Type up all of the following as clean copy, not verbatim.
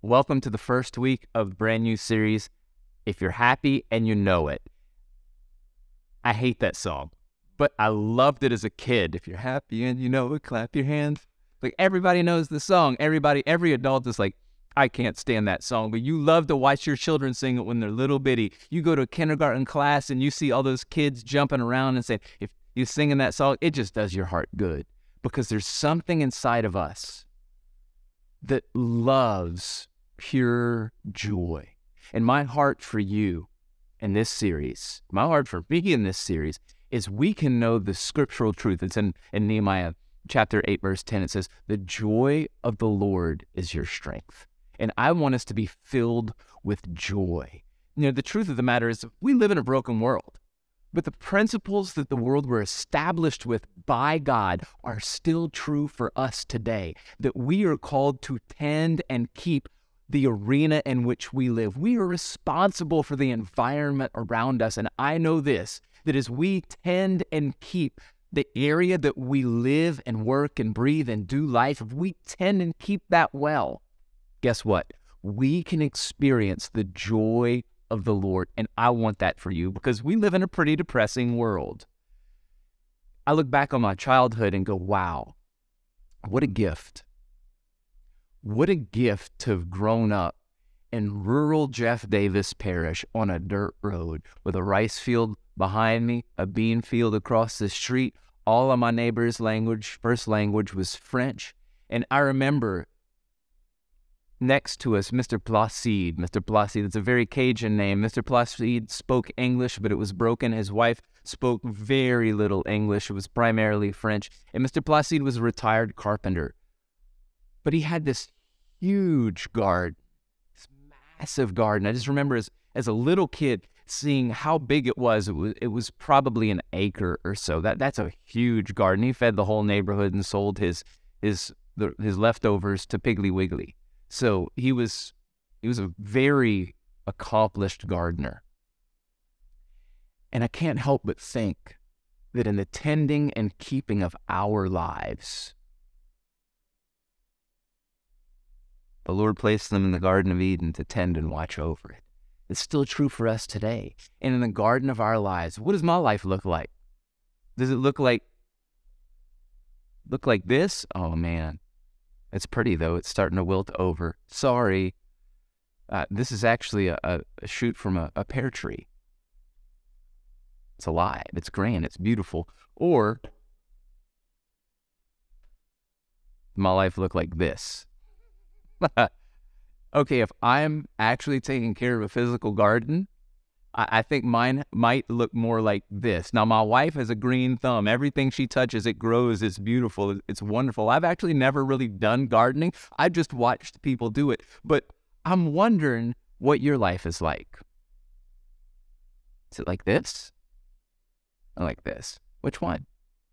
Welcome to the first week of a brand new series, If You're Happy and You Know It. I hate that song, but I loved it as a kid. If you're happy and you know it, clap your hands. Like, everybody knows the song. Every adult is like, I can't stand that song, but you love to watch your children sing it when they're little bitty. You go to a kindergarten class and you see all those kids jumping around and saying, if you're singing that song, it just does your heart good, because there's something inside of us that loves pure joy. And my heart for you in this series, my heart for me in this series, is we can know the scriptural truth. It's in Nehemiah chapter 8, verse 10. It says, the joy of the Lord is your strength. And I want us to be filled with joy. You know, the truth of the matter is we live in a broken world, but the principles that the world were established with by God are still true for us today, that we are called to tend and keep the arena in which we live. We are responsible for the environment around us. And I know this, that as we tend and keep the area that we live and work and breathe and do life, if we tend and keep that well, guess what? We can experience the joy of the Lord. And I want that for you, because we live in a pretty depressing world. I look back on my childhood and go, wow, what a gift. What a gift to have grown up in rural Jeff Davis Parish on a dirt road with a rice field behind me, a bean field across the street. All of my neighbors' first language was French. And I remember next to us, Mr. Placide. Mr. Placide, it's a very Cajun name. Mr. Placide spoke English, but it was broken. His wife spoke very little English. It was primarily French. And Mr. Placide was a retired carpenter. But he had this huge garden, this massive garden. I just remember as a little kid seeing how big it was. It was probably an acre or so. That's a huge garden. He fed the whole neighborhood and sold his leftovers to Piggly Wiggly. So he was a very accomplished gardener. And I can't help but think that in the tending and keeping of our lives, the Lord placed them in the Garden of Eden to tend and watch over it. It's still true for us today. And in the garden of our lives, what does my life look like? Does it look like this? Oh, man. It's pretty, though. It's starting to wilt over. Sorry. This is actually a shoot from a pear tree. It's alive. It's grand. It's beautiful. Or my life look like this. Okay, if I'm actually taking care of a physical garden, I think mine might look more like this. Now, my wife has a green thumb. Everything she touches, it grows. It's beautiful. It's wonderful. I've actually never really done gardening. I've just watched people do it. But I'm wondering what your life is like. Is it like this? Or like this? Which one?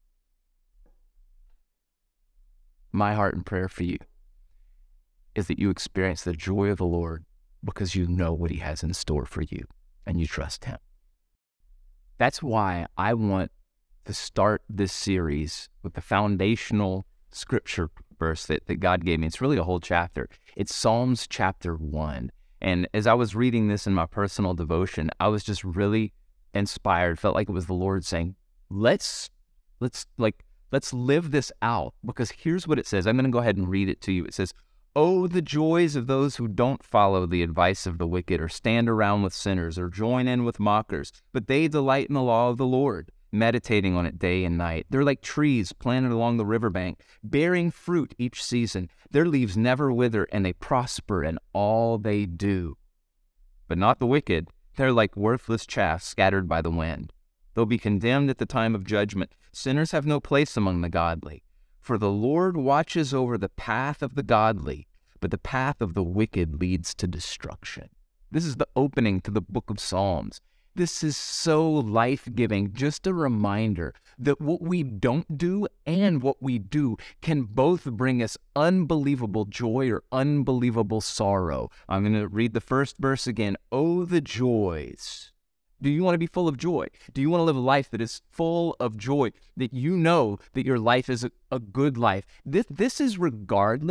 My heart and prayer for you is that you experience the joy of the Lord because you know what he has in store for you and you trust him. That's why I want to start this series with the foundational scripture verse that God gave me. It's really a whole chapter. It's Psalms chapter 1. And as I was reading this in my personal devotion, I was just really inspired. Felt like it was the Lord saying, let's live this out, because here's what it says. I'm going to go ahead and read it to you. It says, oh, the joys of those who don't follow the advice of the wicked, or stand around with sinners, or join in with mockers, but they delight in the law of the Lord, meditating on it day and night. They're like trees planted along the riverbank, bearing fruit each season. Their leaves never wither, and they prosper in all they do. But not the wicked. They're like worthless chaff scattered by the wind. They'll be condemned at the time of judgment. Sinners have no place among the godly. For the Lord watches over the path of the godly, but the path of the wicked leads to destruction. This is the opening to the book of Psalms. This is so life-giving. Just a reminder that what we don't do and what we do can both bring us unbelievable joy or unbelievable sorrow. I'm going to read the first verse again. Oh, the joys. Do you want to be full of joy? Do you want to live a life that is full of joy, that you know that your life is a good life? This is regardless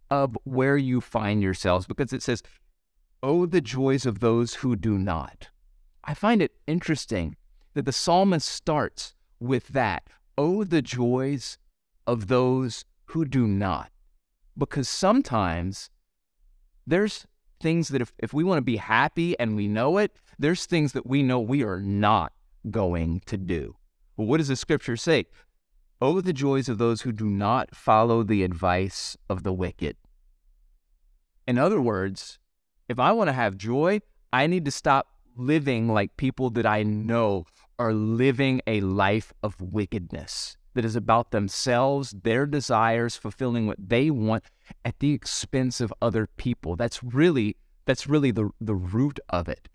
of where you find yourselves, because it says, oh, the joys of those who do not. I find it interesting that the psalmist starts with that. Oh, the joys of those who do not. Because sometimes there's things that if we want to be happy and we know it, there's things that we know we are not going to do. Well, what does the scripture say? Oh, the joys of those who do not follow the advice of the wicked. In other words, if I want to have joy, I need to stop living like people that I know are living a life of wickedness that is about themselves, their desires, fulfilling what they want at the expense of other people. That's really the root of it.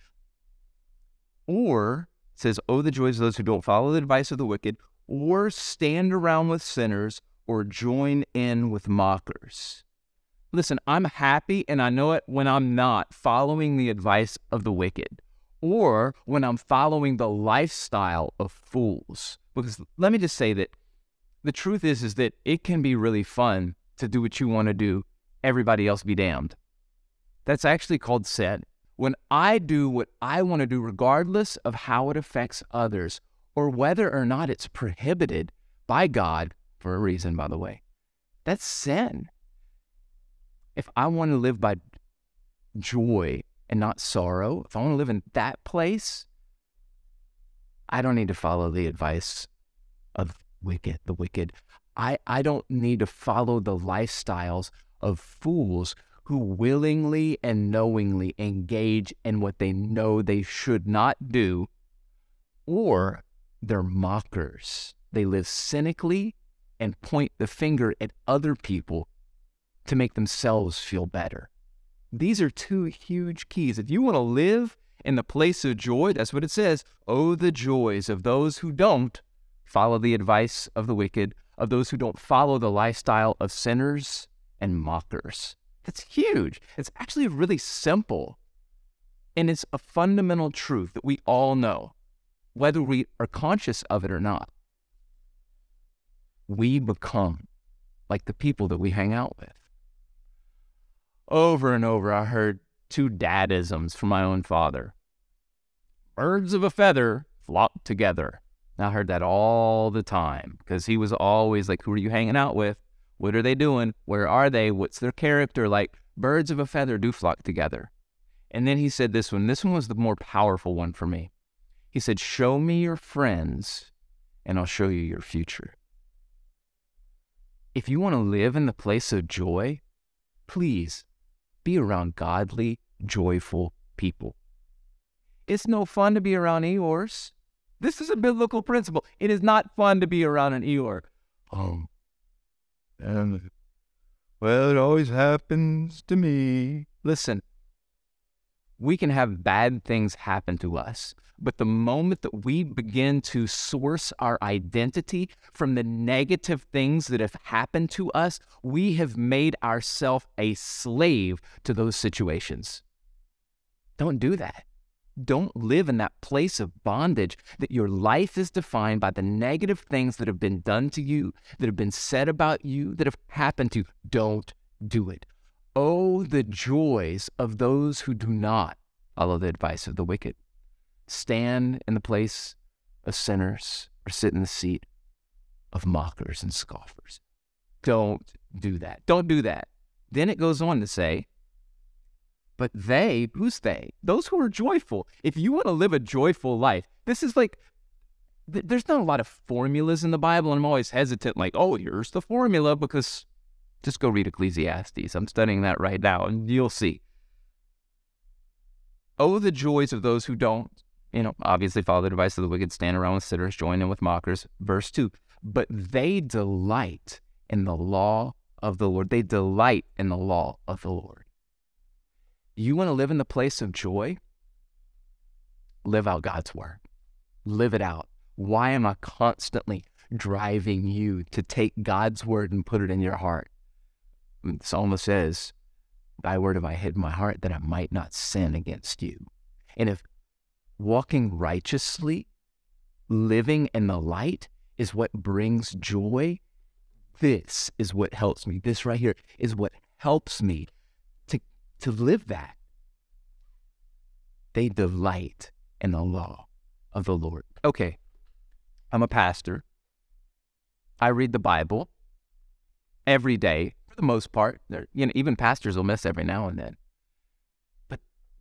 Or it says, oh, the joys of those who don't follow the advice of the wicked, or stand around with sinners, or join in with mockers. Listen, I'm happy, and I know it when I'm not following the advice of the wicked, or when I'm following the lifestyle of fools. Because let me just say that the truth is that it can be really fun to do what you want to do, everybody else be damned. That's actually called sin. When I do what I want to do, regardless of how it affects others, or whether or not it's prohibited by God, for a reason, by the way, that's sin. If I want to live by joy and not sorrow, if I want to live in that place, I don't need to follow the advice of the wicked. I don't need to follow the lifestyles of fools who willingly and knowingly engage in what they know they should not do, or they're mockers. They live cynically and point the finger at other people to make themselves feel better. These are two huge keys. If you want to live in the place of joy, that's what it says. Oh, the joys of those who don't follow the advice of the wicked, of those who don't follow the lifestyle of sinners and mockers. That's huge. It's actually really simple. And it's a fundamental truth that we all know, whether we are conscious of it or not. We become like the people that we hang out with. Over and over, I heard two dadisms from my own father. Birds of a feather flock together. I heard that all the time because he was always like, who are you hanging out with? What are they doing? Where are they? What's their character? Like, birds of a feather do flock together. And then he said this one. This one was the more powerful one for me. He said, show me your friends and I'll show you your future. If you want to live in the place of joy, please be around godly, joyful people. It's no fun to be around Eeyores. This is a biblical principle. It is not fun to be around an Eeyore. Well, it always happens to me. Listen, we can have bad things happen to us, but the moment that we begin to source our identity from the negative things that have happened to us, we have made ourselves a slave to those situations. Don't do that. Don't live in that place of bondage that your life is defined by the negative things that have been done to you, that have been said about you, that have happened to you. Don't do it. Oh, the joys of those who do not follow the advice of the wicked. Stand in the place of sinners or sit in the seat of mockers and scoffers. Don't do that. Don't do that. Then it goes on to say, but they, who's they? Those who are joyful. If you want to live a joyful life, this is like, there's not a lot of formulas in the Bible, and I'm always hesitant, like, oh, here's the formula, because just go read Ecclesiastes. I'm studying that right now, and you'll see. Oh, the joys of those who don't, obviously follow the advice of the wicked, stand around with sinners, join in with mockers. Verse 2, but they delight in the law of the Lord. They delight in the law of the Lord. You want to live in the place of joy? Live out God's word. Live it out. Why am I constantly driving you to take God's word and put it in your heart? The psalmist says, thy word have I hid in my heart that I might not sin against you. And if walking righteously, living in the light is what brings joy, this is what helps me. This right here is what helps me to live that. They delight in the law of the Lord. Okay, I'm a pastor. I read the Bible every day for the most part. Even pastors will miss every now and then. But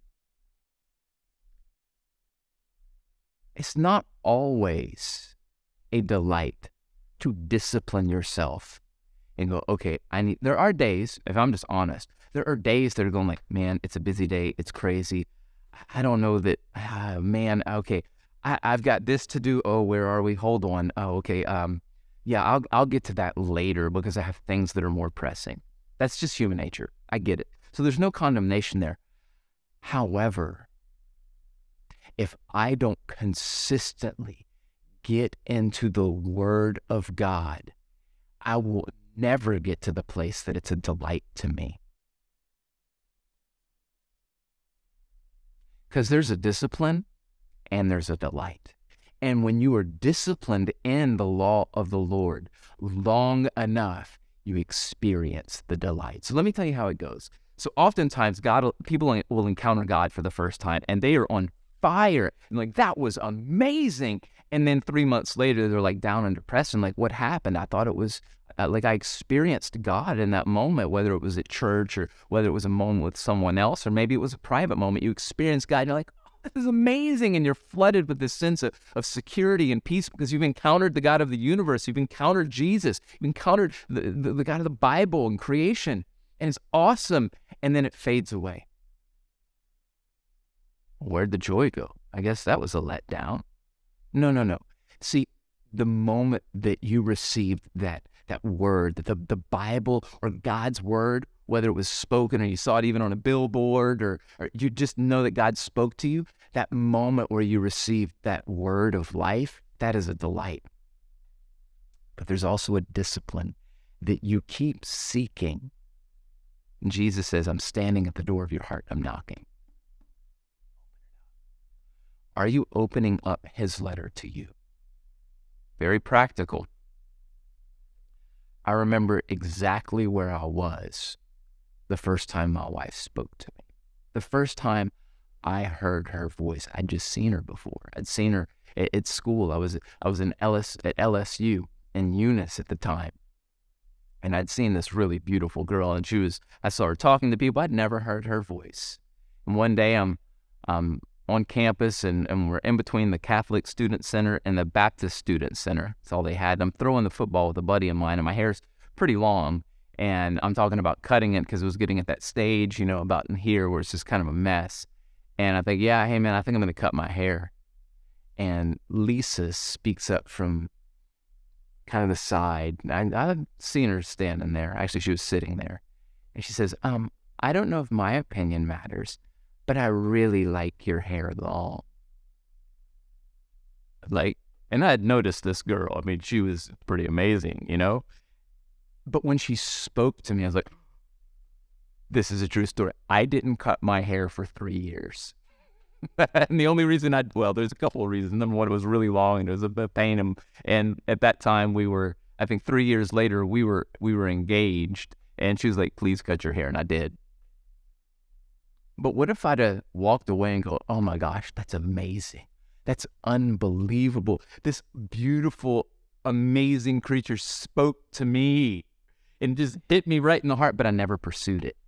it's not always a delight to discipline yourself and go, okay, there are days, if I'm just honest, there are days that are going like, man, it's a busy day. It's crazy. I don't know that, man, okay, I've got this to do. Oh, where are we? Hold on. Oh, okay. Yeah, I'll get to that later because I have things that are more pressing. That's just human nature. I get it. So there's no condemnation there. However, if I don't consistently get into the Word of God, I will never get to the place that it's a delight to me. Because there's a discipline and there's a delight. And when you are disciplined in the law of the Lord long enough, you experience the delight. So let me tell you how it goes. So oftentimes people will encounter God for the first time and they are on fire and like, that was amazing. And then 3 months later, they're like down and depressed and like, what happened? I thought it was like I experienced God in that moment, whether it was at church or whether it was a moment with someone else, or maybe it was a private moment. You experienced God and you're like, oh, this is amazing. And you're flooded with this sense of security and peace because you've encountered the God of the universe. You've encountered Jesus. You've encountered the God of the Bible and creation. And it's awesome. And then it fades away. Where'd the joy go? I guess that was a letdown. No. See, the moment that you received that word, that the Bible or God's word, whether it was spoken or you saw it even on a billboard or you just know that God spoke to you, that moment where you received that word of life, that is a delight. But there's also a discipline that you keep seeking. And Jesus says, I'm standing at the door of your heart, I'm knocking. Are you opening up his letter to you? Very practical. I remember exactly where I was the first time my wife spoke to me. The first time I heard her voice. I'd just seen her before. I'd seen her at school. I was at LSU in Eunice at the time. And I'd seen this really beautiful girl, and I saw her talking to people. I'd never heard her voice. And one day I'm on campus and we're in between the Catholic Student Center and the Baptist Student Center. That's all they had. And I'm throwing the football with a buddy of mine and my hair's pretty long. And I'm talking about cutting it because it was getting at that stage, about in here where it's just kind of a mess. And I think, yeah, hey man, I think I'm going to cut my hair. And Lisa speaks up from kind of the side. I've seen her standing there. Actually, she was sitting there. And she says, I don't know if my opinion matters, but I really like your hair long. And I had noticed this girl. I mean, she was pretty amazing, But when she spoke to me, I was like, this is a true story. I didn't cut my hair for 3 years. And the only reason there's a couple of reasons. Number one, it was really long and it was a pain. And at that time I think 3 years later, we were engaged and she was like, please cut your hair. And I did. But what if I'd have walked away and go, oh my gosh, that's amazing. That's unbelievable. This beautiful, amazing creature spoke to me and just hit me right in the heart, but I never pursued it.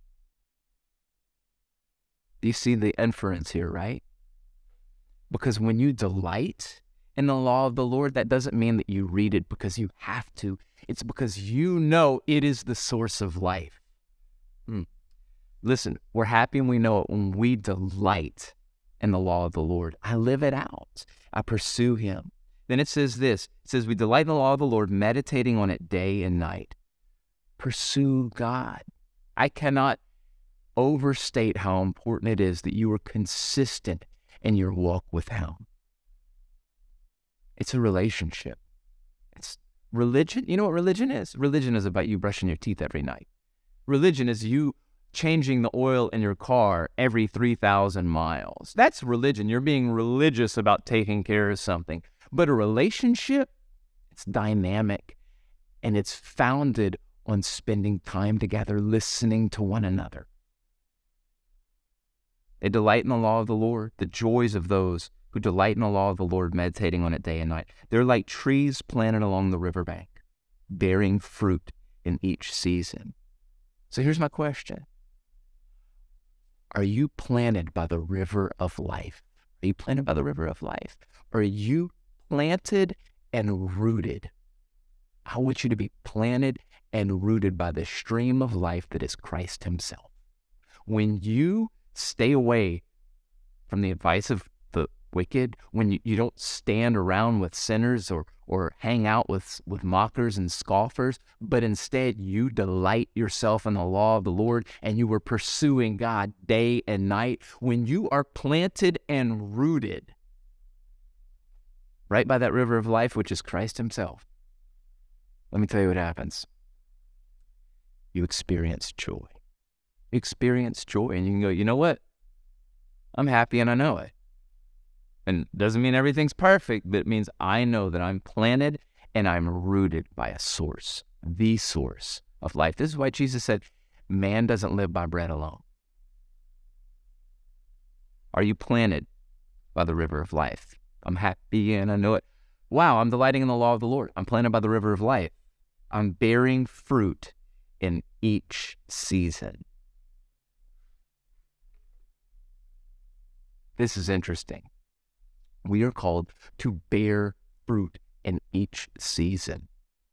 Do you see the inference here, right? Because when you delight in the law of the Lord, that doesn't mean that you read it because you have to. It's because you know it is the source of life. Listen, we're happy and we know it when we delight in the law of the Lord. I live it out. I pursue him. Then it says this. It says we delight in the law of the Lord, meditating on it day and night. Pursue God. I cannot overstate how important it is that you are consistent in your walk with him. It's a relationship. It's religion. You know what religion is? Religion is about you brushing your teeth every night. Religion is you changing the oil in your car every 3,000 miles. That's religion. You're being religious about taking care of something. But a relationship, it's dynamic and it's founded on spending time together, listening to one another. They delight in the law of the Lord, the joys of those who delight in the law of the Lord, meditating on it day and night. They're like trees planted along the riverbank, bearing fruit in each season. So here's my question. Are you planted by the river of life? Are you planted by the river of life? Or are you planted and rooted? I want you to be planted and rooted by the stream of life that is Christ himself. When you stay away from the advice of the wicked, when you don't stand around with sinners or hang out with mockers and scoffers, but instead you delight yourself in the law of the Lord and you are pursuing God day and night, when you are planted and rooted right by that river of life, which is Christ himself, let me tell you what happens. You experience joy. You experience joy, and you can go, you know what? I'm happy and I know it. And it doesn't mean everything's perfect, but it means I know that I'm planted and I'm rooted by a source, the source of life. This is why Jesus said, man doesn't live by bread alone. Are you planted by the river of life? I'm happy and I know it. Wow, I'm delighting in the law of the Lord. I'm planted by the river of life. I'm bearing fruit in each season. This is interesting. We are called to bear fruit in each season.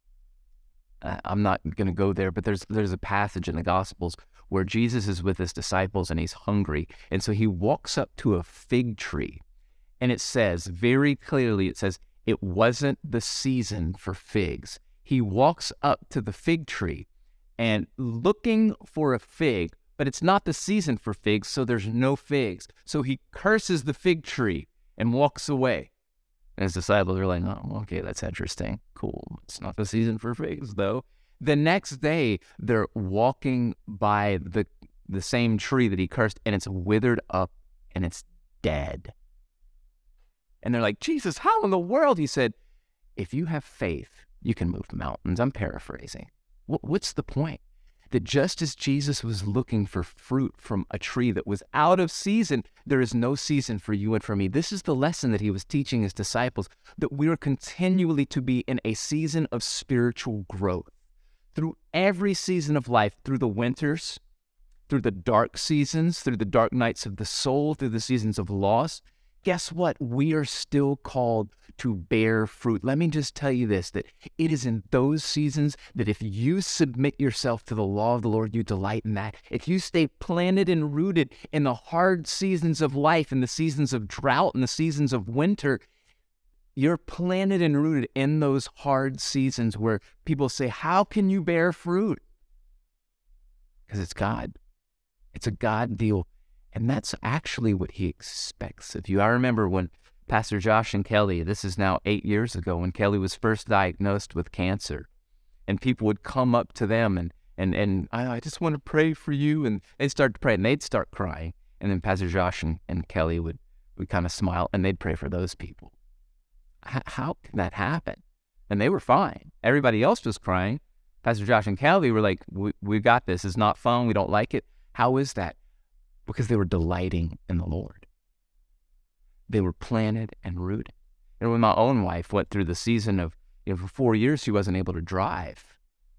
I'm not going to go there, but there's a passage in the Gospels where Jesus is with his disciples and he's hungry. And so he walks up to a fig tree. And it says very clearly, it says, it wasn't the season for figs. He walks up to the fig tree and looking for a fig, but it's not the season for figs, so there's no figs. So he curses the fig tree and walks away. And his disciples are like, oh, okay, that's interesting. Cool. It's not the season for figs, though. The next day, they're walking by the same tree that he cursed, and it's withered up, and it's dead. And they're like, Jesus, how in the world? He said, if you have faith, you can move mountains. I'm paraphrasing. What's the point? That just as Jesus was looking for fruit from a tree that was out of season, there is no season for you and for me. This is the lesson that he was teaching his disciples, that we are continually to be in a season of spiritual growth. Through every season of life, through the winters, through the dark seasons, through the dark nights of the soul, through the seasons of loss, guess what? We are still called to bear fruit. Let me just tell you this, that it is in those seasons that if you submit yourself to the law of the Lord, you delight in that. If you stay planted and rooted in the hard seasons of life, in the seasons of drought, in the seasons of winter, you're planted and rooted in those hard seasons where people say, how can you bear fruit? Because it's God. It's a God deal. And that's actually what he expects of you. I remember when Pastor Josh and Kelly, this is now 8 years ago, when Kelly was first diagnosed with cancer, and people would come up to them and I just want to pray for you. And they'd start to pray and they'd start crying. And then Pastor Josh and Kelly would kind of smile and they'd pray for those people. How can that happen? And they were fine. Everybody else was crying. Pastor Josh and Kelly were like, we got this. It's not fun. We don't like it. How is that? Because they were delighting in the Lord. They were planted and rooted. And when my own wife went through the season of, for 4 years, she wasn't able to drive.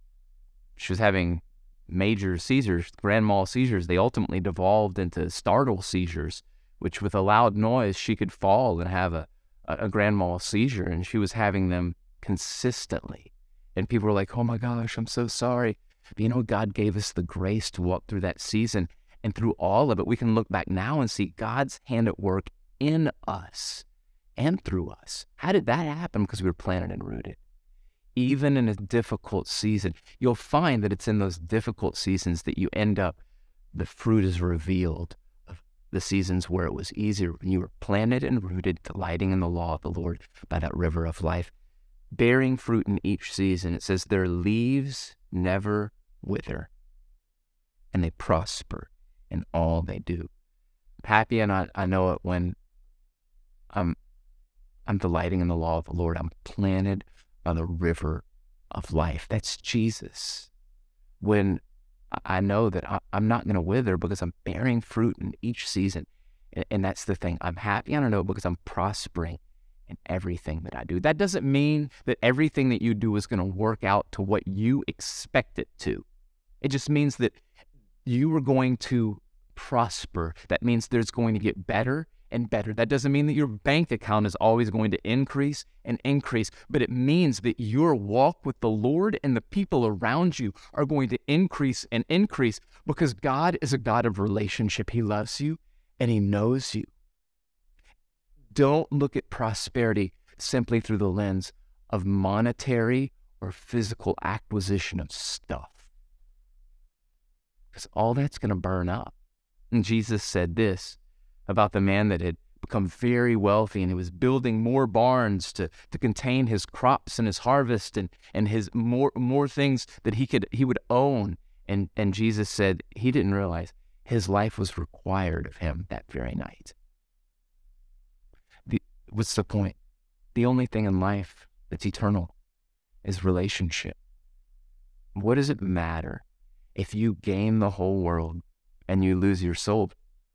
She was having major seizures, grand mal seizures. They ultimately devolved into startle seizures, which with a loud noise, she could fall and have a grand mal seizure. And she was having them consistently. And people were like, oh my gosh, I'm so sorry. But God gave us the grace to walk through that season. And through all of it, we can look back now and see God's hand at work in us and through us. How did that happen? Because we were planted and rooted. Even in a difficult season, you'll find that it's in those difficult seasons that you end up, the fruit is revealed of the seasons where it was easier, when you were planted and rooted, delighting in the law of the Lord by that river of life, bearing fruit in each season. It says their leaves never wither and they prosper in all they do. I'm happy, and I know it when I'm delighting in the law of the Lord. I'm planted by the river of life. That's Jesus. when I know that I'm not going to wither because I'm bearing fruit in each season. And that's the thing. I'm happy. I don't know, because I'm prospering in everything that I do. That doesn't mean that everything that you do is going to work out to what you expect it to. It just means that you are going to prosper. That means there's going to get better and better. That doesn't mean that your bank account is always going to increase and increase, but it means that your walk with the Lord and the people around you are going to increase and increase, because God is a God of relationship. He loves you and He knows you. Don't look at prosperity simply through the lens of monetary or physical acquisition of stuff, because all that's going to burn up. And Jesus said this about the man that had become very wealthy, and he was building more barns to contain his crops and his harvest and his more things that he would own. And Jesus said he didn't realize his life was required of him that very night. What's the point? The only thing in life that's eternal is relationship. What does it matter if you gain the whole world and you lose your soul,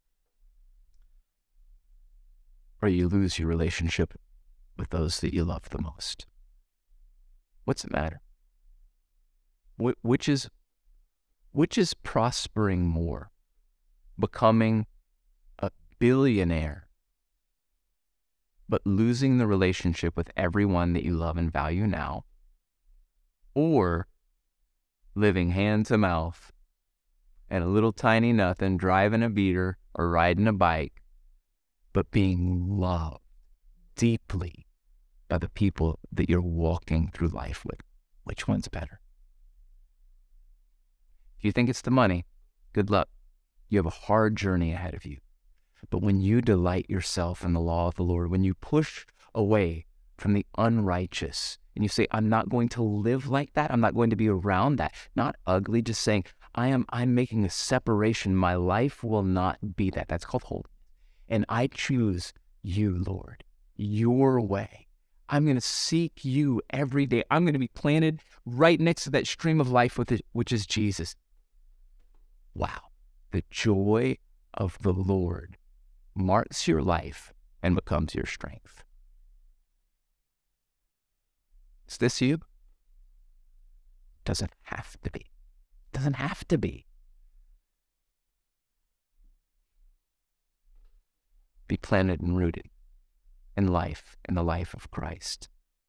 or you lose your relationship with those that you love the most? What's it matter? Which is prospering more? Becoming a billionaire, but losing the relationship with everyone that you love and value now, or living hand to mouth and a little tiny nothing, driving a beater or riding a bike, but being loved deeply by the people that you're walking through life with? Which one's better? If you think it's the money, good luck. You have a hard journey ahead of you. But when you delight yourself in the law of the Lord, when you push away from the unrighteous and you say, I'm not going to live like that, I'm not going to be around that, not ugly, just saying, I'm making a separation. My life will not be that. That's called holiness. And I choose you, Lord, your way. I'm going to seek you every day. I'm going to be planted right next to that stream of life, which is Jesus. Wow. The joy of the Lord marks your life and becomes your strength. Is this you? Doesn't have to be. Doesn't have to be. Be planted and rooted in life, in the life of Christ.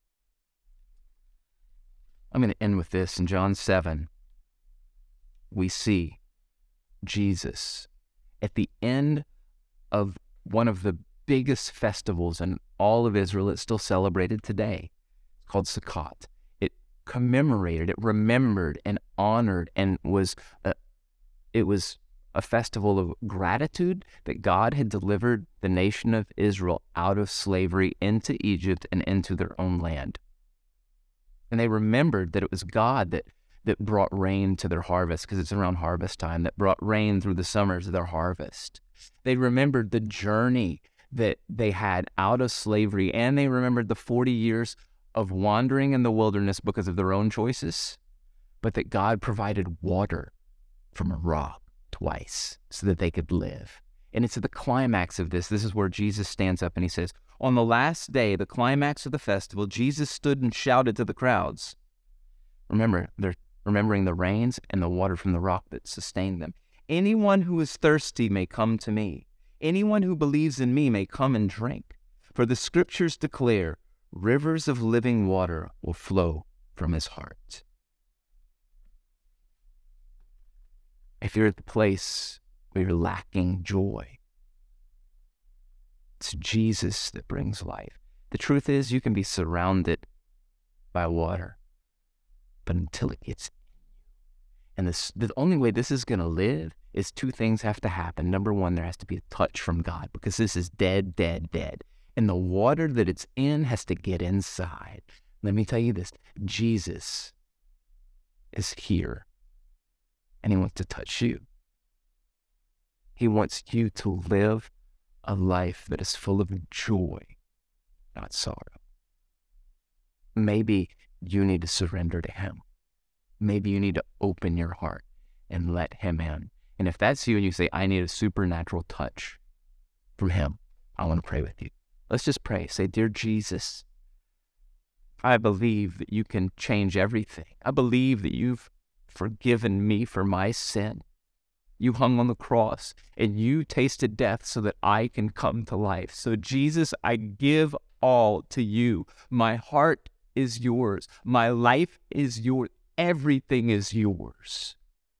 I'm going to end with this. In John 7, we see Jesus at the end of one of the biggest festivals in all of Israel. It's still celebrated today. It's called Sukkot. It commemorated, it remembered and honored, and it was a festival of gratitude that God had delivered the nation of Israel out of slavery into Egypt and into their own land. And they remembered that it was God that brought rain to their harvest, because it's around harvest time, that brought rain through the summers of their harvest. They remembered the journey that they had out of slavery, and they remembered the 40 years of wandering in the wilderness because of their own choices, but that God provided water from a rock twice so that they could live. And it's at the climax of this. This is where Jesus stands up and he says, on the last day, the climax of the festival, Jesus stood and shouted to the crowds. Remember, they're remembering the rains and the water from the rock that sustained them. Anyone who is thirsty may come to me. Anyone who believes in me may come and drink. For the scriptures declare, rivers of living water will flow from his heart. If you're at the place where you're lacking joy, it's Jesus that brings life. The truth is, you can be surrounded by water, but until it gets in you. And the only way this is going to live is two things have to happen. Number one, there has to be a touch from God, because this is dead, dead, dead. And the water that it's in has to get inside. Let me tell you this, Jesus is here, and he wants to touch you. He wants you to live a life that is full of joy, not sorrow. Maybe you need to surrender to him. maybe you need to open your heart and let him in. And if that's you and you say, I need a supernatural touch from him, I want to pray with you. Let's just pray. Say, dear Jesus, I believe that you can change everything. I believe that you've forgiven me for my sin. You hung on the cross and you tasted death so that I can come to life. So Jesus, I give all to you. My heart is yours. My life is yours. Everything is yours.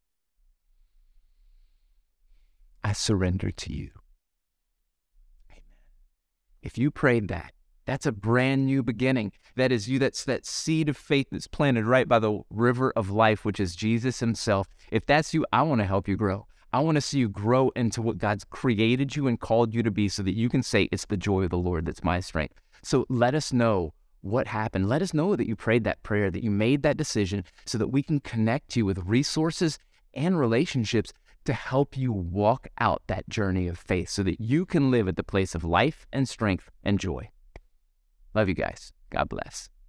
I surrender to you. Amen. If you prayed that, that's a brand new beginning. That is you. That's that seed of faith that's planted right by the river of life, which is Jesus himself. If that's you, I want to help you grow. I want to see you grow into what God's created you and called you to be so that you can say, it's the joy of the Lord that's my strength. So let us know what happened. Let us know that you prayed that prayer, that you made that decision so that we can connect you with resources and relationships to help you walk out that journey of faith so that you can live at the place of life and strength and joy. Love you guys. God bless.